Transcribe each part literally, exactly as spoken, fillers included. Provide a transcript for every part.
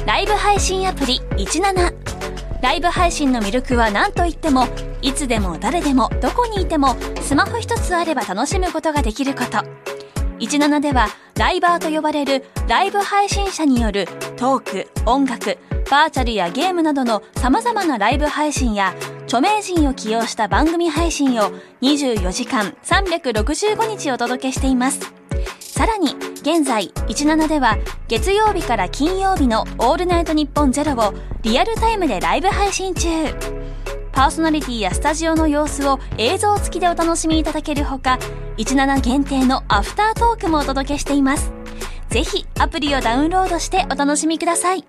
ライブ配信アプリいちなな。ライブ配信の魅力は何といっても、いつでも誰でもどこにいてもスマホ一つあれば楽しむことができること。いちななではライバーと呼ばれるライブ配信者によるトーク、音楽、バーチャルやゲームなどの様々なライブ配信や著名人を起用した番組配信をにじゅうよじかんさんびゃくろくじゅうごにちお届けしています。さらに現在いちななでは月曜日から金曜日のオールナイトニッポンゼロをリアルタイムでライブ配信中。パーソナリティやスタジオの様子を映像付きでお楽しみいただけるほか、いちなな限定のアフタートークもお届けしています。ぜひアプリをダウンロードしてお楽しみください。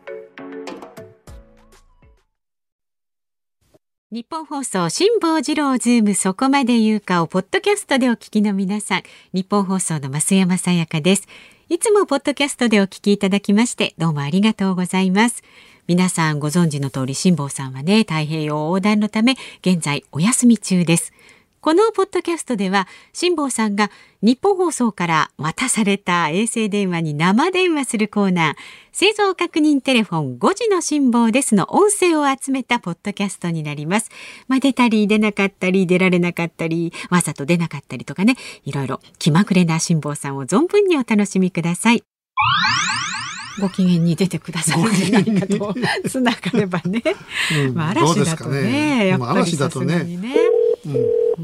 日本放送辛坊治郎ズームそこまで言うかをポッドキャストでお聞きの皆さん、日本放送の増山さやかです。いつもポッドキャストでお聞きいただきましてどうもありがとうございます。皆さんご存知の通り、辛坊さんはね、太平洋横断のため現在お休み中です。このポッドキャストでは辛坊さんが日本放送から渡された衛星電話に生電話するコーナー、製造確認テレフォンごじの辛坊ですの音声を集めたポッドキャストになります。まあ、出たり出なかったり出られなかったりわざと出なかったりとかね、いろいろ気まぐれな辛坊さんを存分にお楽しみください。ご機嫌に出てくださるんじゃないかとつながればね、うん、まあ、嵐だと ね, ねやっぱりさすがにね、うん、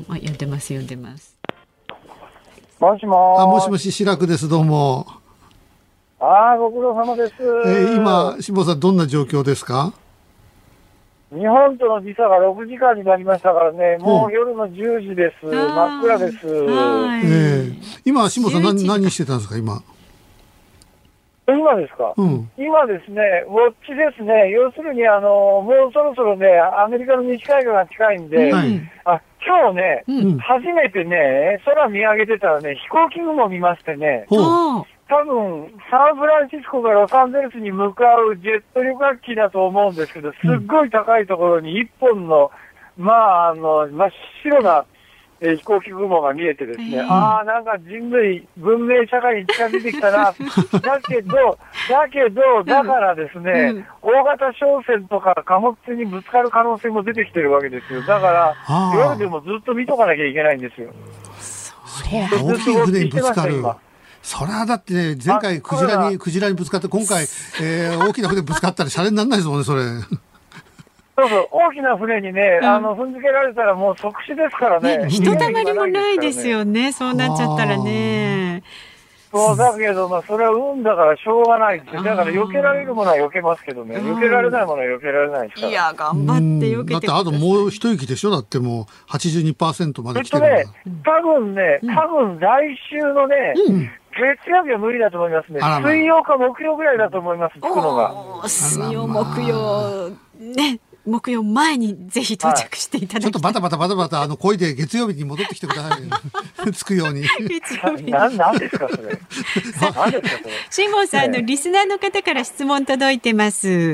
あ、読んでます読んでます。 もしもあもしもし、志らくです。どうも。 あご苦労様です。 えー、今辛坊さんどんな状況ですか？ 日本との時差がろくじかんになりましたからね、もう夜のじゅうじです。真っ暗です。えー、今辛坊さん 何, 何してたんですか今？ 今ですか、うん、今ですね、ウォッチですね。要するにあのもうそろそろね、アメリカの西海岸が近いんで、はい、あ今日ね、うん、初めてね、空見上げてたらね、飛行機雲見ましてね、多分サンフランシスコからロサンゼルスに向かうジェット旅客機だと思うんですけど、すっごい高いところに一本の、まあ、あの真っ白なえー、飛行機雲が見えてですね、えー、ああ、なんか人類、文明社会に近づいてきたな。だけど、だけど、だからですね、うんうん、大型商船とか貨物にぶつかる可能性も出てきてるわけですよ。だから、夜でもずっと見とかなきゃいけないんですよ。 そりゃ大きい船にぶつかる。そりゃだってね、前回クジラに、クジラにぶつかって、今回、えー、大きな船ぶつかったらシャレにならないですもんね、それ。 そうそう、大きな船にね、うん、あの踏んづけられたらもう即死ですからね。 ひとたまりもないですよね、そうなっちゃったらね。 そうだけど、まあ、それは運だからしょうがないんですよ。だから避けられるものは避けますけどね、避けられないものは避けられないですから。 いや、頑張って避けてください。 だってあともう一息でしょ。だってもう はちじゅうにパーセント まで来てるんだ。えっとね、 多分ね、多分来週のね、うん、月曜日は無理だと思いますね。水曜か木曜ぐらいだと思います、着くのが。 水曜、木曜、ね。木曜前にぜひ到着していただきたい、はい、 ちょっとバタバタバタバタあの漕いで月曜日に戻ってきてください着くように。 月曜日な何ですかそれ。何ですかそれ。 辛坊さん、ね、のリスナーの方から質問届いてます。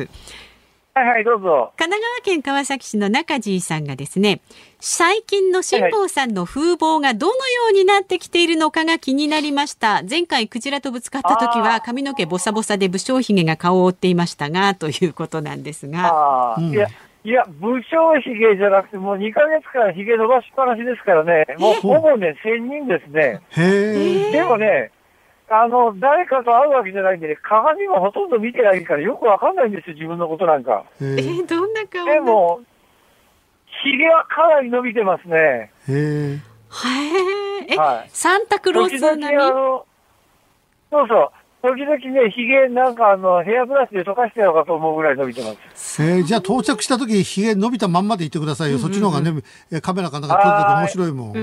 はいはい、どうぞ。 神奈川県川崎市の中地さんがですね、最近の辛坊さんの風貌がどのようになってきているのかが気になりました。前回クジラとぶつかった時は髪の毛ボサボサで武将髭が顔を覆っていましたが、ということなんですが。 あ、うん、いやいや武将髭じゃなくてもうにかげつから髭伸ばしっぱなしですからね、もうほぼね仙人ですね。へでもね、あの誰かと会うわけじゃないんでね、鏡もほとんど見てないからよくわかんないんですよ、自分のことなんか。 えー、どんな顔？ でもひげはかなり伸びてますね。へえ。え、はい、サンタクロース並み？時々あのそうそう。時々ね、ひげなんかあのヘアブラシで溶かしてやろうかと思うぐらい伸びてます。 えー、じゃあ到着した時ひげ伸びたまんまでいってくださいよ。うんうんうん、そっちの方がね、カメラかなんか撮ると面白いもん。 うんうん、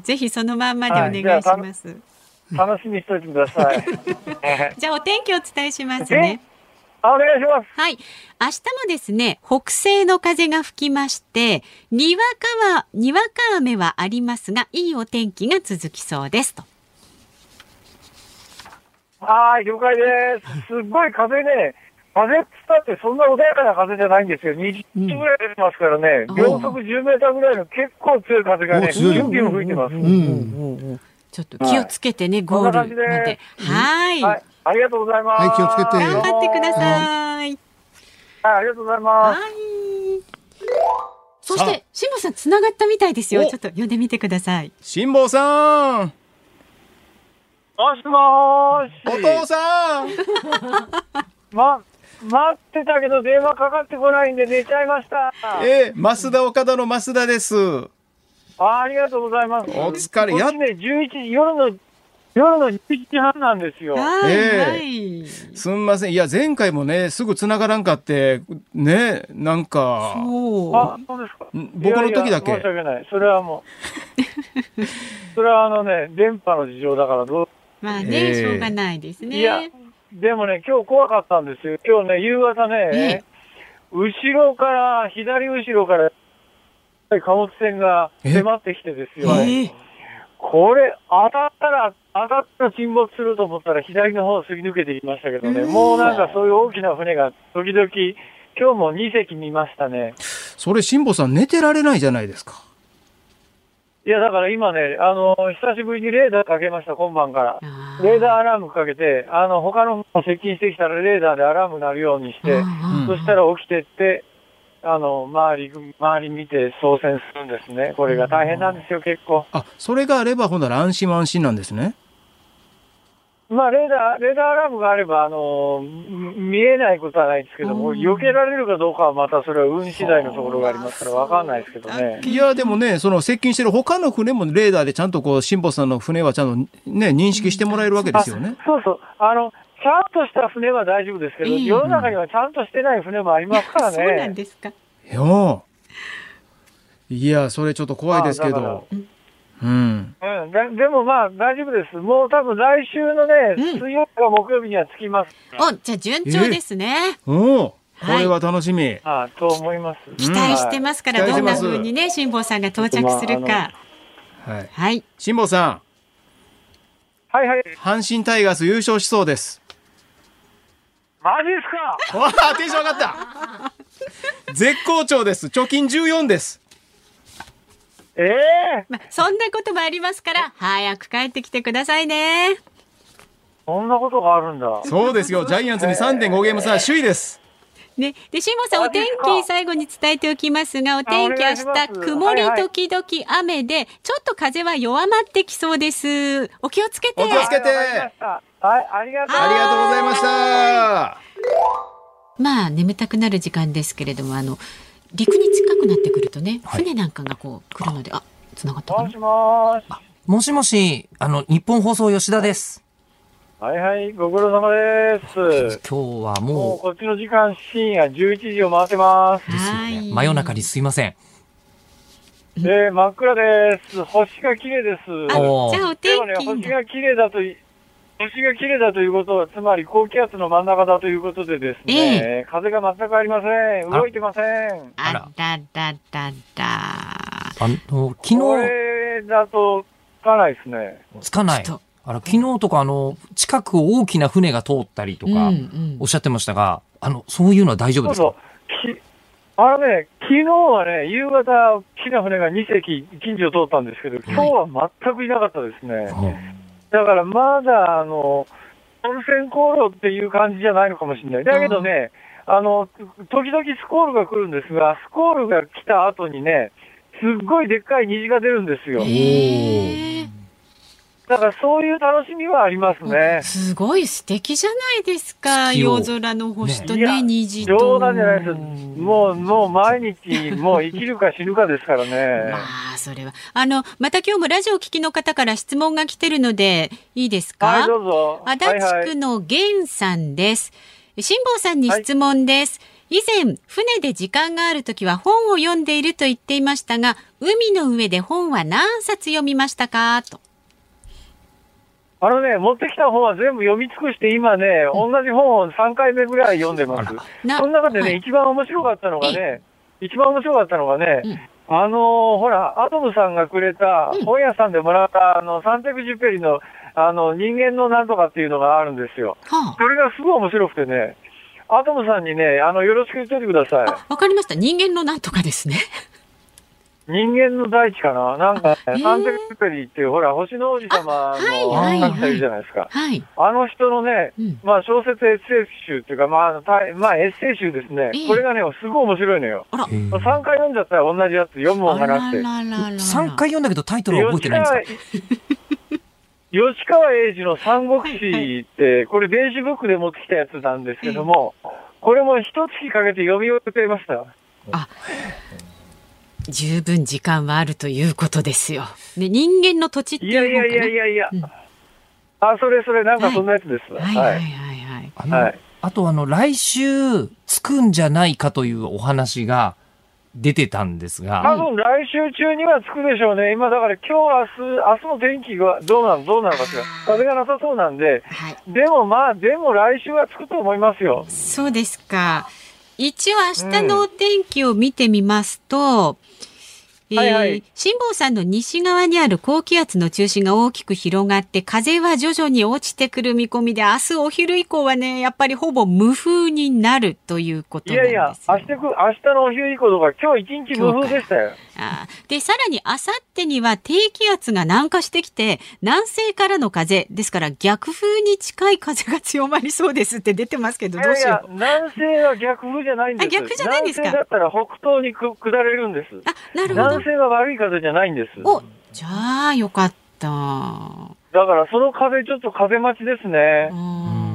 ぜひそのまんまでお願いします。 はい、楽しみにしておいてください。 じゃあお天気をお伝えしますね。 お願いします。 はい。明日もですね、北西の風が吹きまして、にわかは、にわか雨はありますが、いいお天気が続きそうですと。 はい、了解です。すっごい風ね、風っつったってそんな穏やかな風じゃないんですよ。にじゅっキロぐらい出てますからね、うん、秒速じゅうメーターぐらいの結構強い風がね、じゅっキロ吹いてます。うんうんうん、ちょっと気をつけてね、はい、ゴールまで。はい、 はい。ありがとうございます。 はい、気をつけて。 頑張ってください。 ありがとうございます。はい。 そして辛坊さんつながったみたいですよ。ちょっと呼んでみてください。 辛坊さん。 もしもーし。 お父さん。 ま、待ってたけど電話かかってこないんで寝ちゃいました。 えー、増田岡田の増田です。 あ、ありがとうございます。 お疲れ。 こっちね、じゅういちじ、夜の夜のじゅういちじはんなんですよ。 はい、 えーはい、 すみません。いや前回もねすぐ繋がらんかってね、なんかそうあそうですか。 僕の時だけ。 いやいや申し訳ない。それはもうそれはあのね電波の事情だからどうまあね、えー、しょうがないですね。 いやでもね今日怖かったんですよ。今日ね夕方ね、えー、後ろから左後ろから貨物船が迫ってきてですよ。えーこれ、当たったら、当たったら沈没すると思ったら、左の方をすり抜けていきましたけどね、もうなんかそういう大きな船が、時々、今日もに隻見ましたね。 それ、辛坊さん、寝てられないじゃないですか。 いや、だから今ね、あの、久しぶりにレーダーかけました、今晩から。レーダーアラームかけて、あの、他の船が接近してきたら、レーダーでアラーム鳴るようにして、そしたら起きてって、あの、周り、周り見て操船するんですね。これが大変なんですよ、結構。 あ、それがあれば、ほんなら安心安心なんですね。 まあ、レーダー、レーダーアラームがあれば、あの、見えないことはないですけども、避けられるかどうかはまたそれは運次第のところがありますから、わかんないですけどね。 いや、でもね、その接近してる他の船もレーダーでちゃんとこう、辛坊さんの船はちゃんとね、認識してもらえるわけですよね。 そうそう。あの、ちゃんとした船は大丈夫ですけど、えー、世の中にはちゃんとしてない船もありますからね。 そうなんですか。 いや、それちょっと怖いですけど。うん。 うん、で, でもまあ大丈夫です。もう多分来週のね、うん、水曜日か木曜日には着きます。 お、じゃあ順調ですね。 えー、おこれは楽しみ。はい、 あと思います。 期待してますから、うん、どんな風にね、辛坊さんが到着するか。 はい。はい。辛坊さん。 はいはい。 阪神タイガース優勝しそうです。 マジですか。 わあ、テンション上がった。絶好調です。貯金じゅうよんです。 ええーまあ、そんなこともありますから早く帰ってきてくださいね。 そんなことがあるんだ。 そうですよ。ジャイアンツに さんてんご ゲーム差、首位です。 ね、で辛坊さんお天気最後に伝えておきますが、お天気明日曇り時々雨で、はいはい、ちょっと風は弱まってきそうです。お気をつけて。 お気をつけて。はい、 ありがとう。 ありがとうございました。 まあ眠たくなる時間ですけれども、あの陸に近くなってくるとね、はい、船なんかがこう来るので、あ、繋がったかな。 もしもし。 もしもし、あの日本放送吉田です。 はいはい、ご苦労様です。 今日はもう、 もうこっちの時間深夜じゅういちじを回ってます。 ですよね。真夜中にすいません。 えー、真っ暗です。星が綺麗です。 あ、じゃあお天気、 ね、星が綺麗だと星が綺麗だということは、つまり高気圧の真ん中だということでですね、えー、風が全くありません。動いてません。 あらだだだだ。 あの昨日これだとつかないですね。 つかない。あの昨日とかあの近くを大きな船が通ったりとかおっしゃってましたが、うんうん、あのそういうのは大丈夫ですか？ そうそうあのね、昨日はね、夕方大きな船がに隻近所を通ったんですけど、今日は全くいなかったですね。はい、だからまだあの温泉航路っていう感じじゃないのかもしれない。だけどね、あの時々スコールが来るんですが、スコールが来た後にね、すっごいでっかい虹が出るんですよ。へー。だからそういう楽しみはありますね。 すごい素敵じゃないですか。夜空の星とね、ね虹と。 冗談じゃないです。もう、もう毎日、もう生きるか死ぬかですからね。 まあ、それは。あの、また今日もラジオ聞きの方から質問が来てるので、いいですか？ はい、どうぞ。 足立区の源さんです。辛坊さんに質問です。はい、以前、船で時間があるときは本を読んでいると言っていましたが、海の上で本は何冊読みましたか？と。 あのね、持ってきた本は全部読み尽くして、今ね、うん、同じ本をさんかいめぐらい読んでます。その中でね、はい、一番面白かったのがね、一番面白かったのがね、うん、あのー、ほら、アトムさんがくれた、本屋さんでもらった、あの、サンテクジュペリの、あの、人間のなんとかっていうのがあるんですよ。はあ、それがすごい面白くてね、アトムさんにね、あの、よろしく言っておいてください。 わかりました。人間のなんとかですね。 人間の大地かな、なんか、ね、サンテクペリーっていう、ほら、星の王子様の作者いるじゃないですか。 はい、 あの人のね、うん、まあ小説エッセイ集っていうか、まあ、まあ、エッセイ集ですね。えー、これがね、すごい面白いのよ。さんかい読んじゃったら同じやつ読むもんがなくて。 さんかい読んだけどタイトルは覚えてないんですか？ 吉川英治の三国志って、これ電子ブックで持ってきたやつなんですけども、これも一月かけて読み終えていました。 あ、十分時間はあるということですよ。ね、人間の土地っていういやいやいやいやいや、うん、あ、それそれなんかそんなやつです。 はいはいはいはい。 あの、はい、あとあの来週着くんじゃないかというお話が出てたんですが、 多分来週中には着くでしょうね。今だから今日明日明日の天気がどうなのどうなのかしら、風がなさそうなんで、はい、でもまあでも来週は着くと思いますよ。 そうですか。一応明日のお天気を見てみますと、うん、えーはいはい、辛坊さんの西側にある高気圧の中心が大きく広がって風は徐々に落ちてくる見込みで、明日お昼以降はねやっぱりほぼ無風になるということなんですよ。いやいや、 明日、明日のお昼以降とか今日一日無風でしたよ。 あでさらにあさってには低気圧が南下してきて南西からの風ですから、逆風に近い風が強まりそうですって出てますけど、どうしよう。 いやいや、南西は逆風じゃないんです。あ、逆じゃないんですか。南西だったら北東にく下れるんです。 あ、なるほど。 南西は悪い風じゃないんです。 お、じゃあよかった。だからその風ちょっと風待ちですね。うん、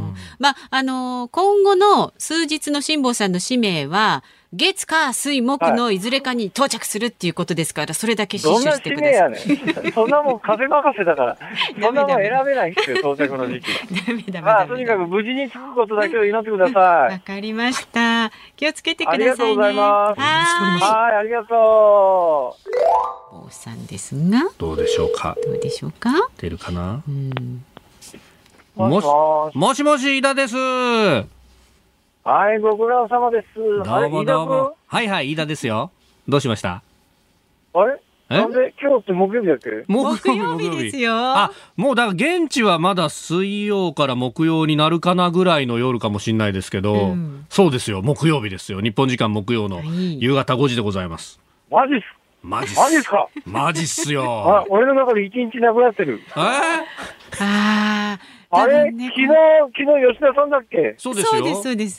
まああのー、今後の数日の辛坊さんの使命は月火水木のいずれかに到着するっていうことですから、はい、それだけ死守してください。 どんな使命やねん。そんなもん風任せだからそんなもん選べないですよ、到着の時期。ダメダメ。まあとにかく無事に着くことだけを祈ってください。 わかりました。気をつけてくださいね。 ありがとうございます。はい、ありがとう。 坊さんですが、 どうでしょうか。 どうでしょうか。 出るかな。うん、 もしもしもし、飯田です。 はい、ご苦労様です。どうもどうも。はいはい、飯田ですよ。どうしました？ あれ？なんで今日って木曜日だっけ？ 木曜日ですよ。 あ、もうだから現地はまだ水曜から木曜になるかなぐらいの夜かもしれないですけど、うん、そうですよ、木曜日ですよ。日本時間木曜の夕方ごじでございます。 マジっす。 マジっす。 マジっすか？ マジっすよ。 あ、俺の中で一日なくなってる。 えー、 ああれ、ね、昨日、昨日吉田さんだっけ？ そうですよ。 そうです、そうです。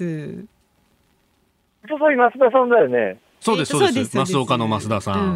おととい増田さんだよね。 そうです、そうです。増岡の増田さん。うん、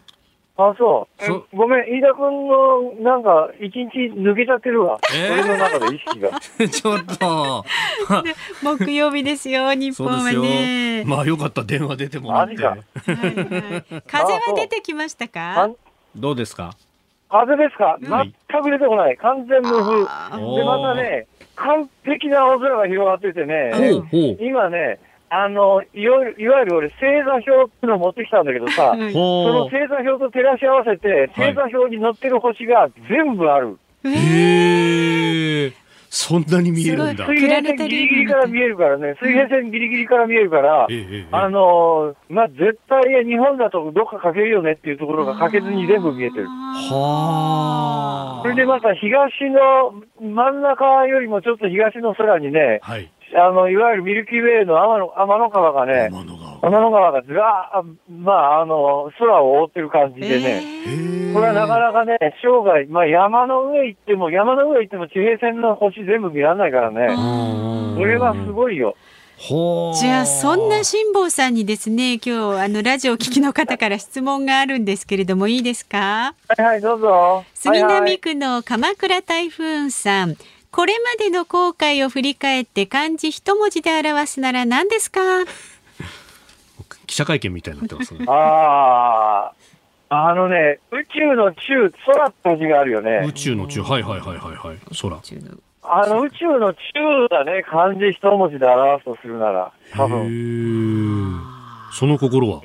あ、そう。そごめん、飯田君の、なんか、一日抜けちゃってるわ。えー、俺の中で意識が。 ちょっと。 木曜日ですよ、日本はね。 まあ、よかった、電話出てもらって。はいはい、 風は出てきましたか？ どうですか？ 風ですか？全く出てこない。完全無風。で、またね、完璧な青空が広がっててね、今ね、あの、いわゆる、いわゆる俺、星座表っていうのを持ってきたんだけどさ、はい、その星座表と照らし合わせて、星座表に載ってる星が全部ある。 へー。そんなに見えるんだ。 水平線ギリギリから見えるからね、水平線ギリギリから見えるから、うん、あのー、まあ、絶対日本だとどっか欠けるよねっていうところが欠けずに全部見えてる。はー。それでまた東の真ん中よりもちょっと東の空にね、はい、あの、いわゆるミルキーウェイの天の、天の川がね、天の川。天の川がずらー、まあ、あの、空を覆ってる感じでね、これはなかなかね、生涯、まあ山の上行っても、山の上行っても地平線の星全部見られないからね、それはすごいよ。 じゃあそんな辛坊さんにですね、今日あのラジオを聞きの方から質問があるんですけれども、いいですか？ はいはい、どうぞ。 杉並区の鎌倉台風さん、これまでの航海を振り返って漢字一文字で表すなら何ですか？ 記者会見みたいになってますね。 ああ、あのね、宇宙の宙、空って字があるよね。 宇宙の宙、はいはいはいはいはい、空。 あの宇宙の宙だね、漢字一文字で表すとするなら、多分。へー。その心は？うん。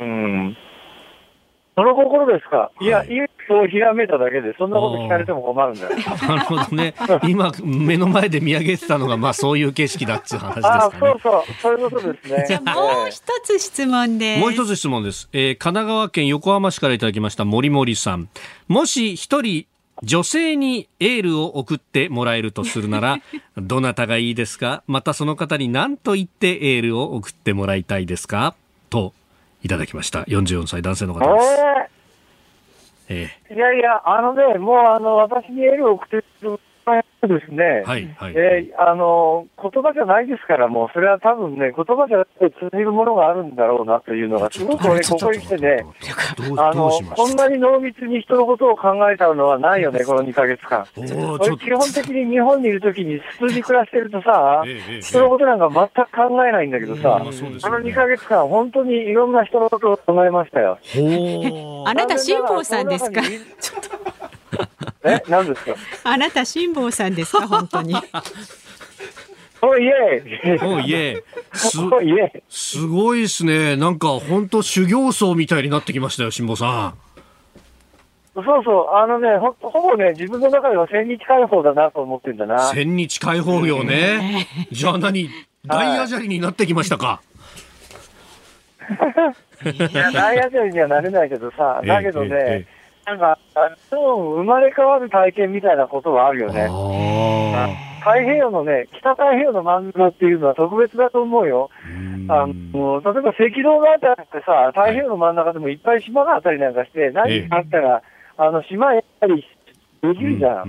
その心ですか？いや、一歩ひらめいただけで、そんなこと聞かれても困るんだよ。 なるほどね。今、目の前で見上げてたのが、まあそういう景色だっていう話ですかね。あ、 そうそう、そういうことですね。 じゃあもう一つ質問です。 もう一つ質問です。えー、神奈川県横浜市からいただきました森森さん。もし一人、女性にエールを送ってもらえるとするなら、どなたがいいですか？またその方に何と言ってエールを送ってもらいたいですか？といただきました。よんじゅうよんさい男性の方です。 えええ、いやいや、あのね、もうあの私にエールを送ってるですね、 はいはい、 えー、あの言葉じゃないですから、もうそれは多分ね、言葉じゃなくて通じるものがあるんだろうなというのが、すごく俺、ここに来てね、あのこんなに濃密に人のことを考えたのはないよね、このにかげつかん。俺、基本的に日本にいるときに、普通に暮らしてるとさ、ええ、人のことなんか全く考えないんだけどさ、ええ、あのにかげつかん、本当にいろんな人のことを考えましたよ。 あなた、辛坊さんですか？ え、何ですか？ あなた辛坊さんですか？本当に。 おいえ。 おいえ。す, おいえすごいですね。なんか本当修行僧みたいになってきましたよ、辛坊さん。 そうそう、あのね、ほ, ほぼね、自分の中では千日解放だなと思ってんだな。 千日解放業ね。じゃあ何、大アジャリになってきましたか？ いや、大アジャリにはなれないけどさ、だけどね、ええええ、なんか、生まれ変わる体験みたいなことはあるよね。太平洋のね、北太平洋の真ん中っていうのは特別だと思うよ。あの例えば赤道があったってさ、太平洋の真ん中でもいっぱい島があったりなんかして、何かあったら、あの島やったりできるじゃん。うん、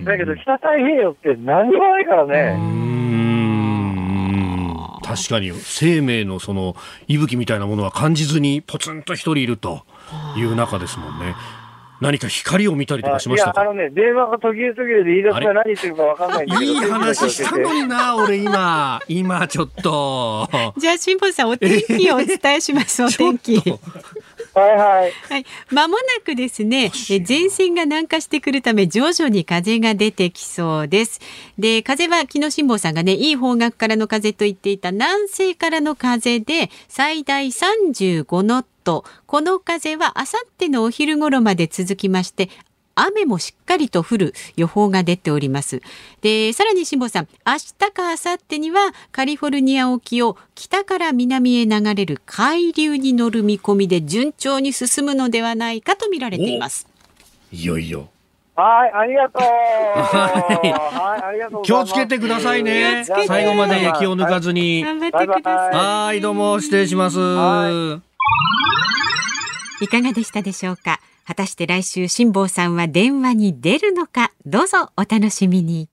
だけど北太平洋って何もないからね。 うーん、確かに生命のその息吹みたいなものは感じずにポツンと一人いるという中ですもんね。何か光を見たりとかしましたか？ いや、あのね、電話が途切れ途切れで言い出しが何言ってるか分かんないんだけど。 いい話したのにな、俺今、今ちょっと。 じゃあ、辛坊さん、お天気をお伝えします、お天気。 はいはい。 はい。まもなくですね、え前線が南下してくるため、徐々に風が出てきそうです。で、風は昨日辛坊さんがね、いい方角からの風と言っていた南西からの風で、最大さんじゅうごノット。この風はあさってのお昼頃まで続きまして、雨もしっかりと降る予報が出ております。で、さらに辛坊さん、明日か明後日にはカリフォルニア沖を北から南へ流れる海流に乗る見込みで順調に進むのではないかと見られています。 いよいよ。 はい、ありがとう。 はい、ありがとう。気をつけてくださいね。最後まで気を抜かずに。 頑張ってください。 はい、どうも失礼します。 いかがでしたでしょうか。果たして来週辛坊さんは電話に出るのか、どうぞお楽しみに。